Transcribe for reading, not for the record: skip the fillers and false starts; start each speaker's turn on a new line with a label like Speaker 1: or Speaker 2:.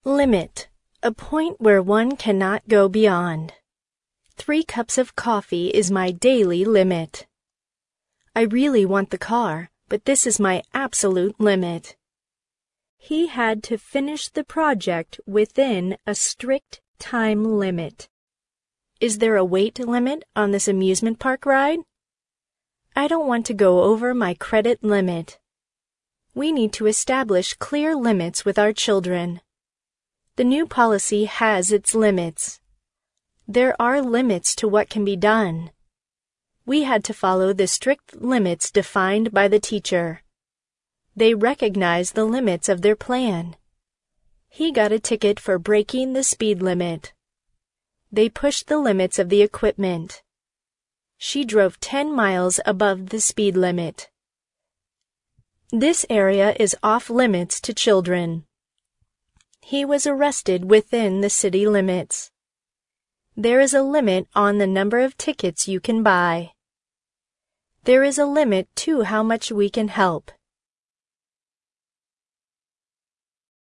Speaker 1: Limit. A point where one cannot go beyond. 3 cups of coffee is my daily limit. I really want the car, but this is my absolute limit. He had to finish the project within a strict time limit. Is there a weight limit on this amusement park ride? I don't want to go over my credit limit. We need to establish clear limits with our children. The new policy has its limits. There are limits to what can be done. We had to follow the strict limits defined by the teacher. They recognized the limits of their plan. He got a ticket for breaking the speed limit. They pushed the limits of the equipment. She drove 10 miles above the speed limit. This area is off limits to children. He was arrested within the city limits. There is a limit on the number of tickets you can buy. There is a limit to how much we can help.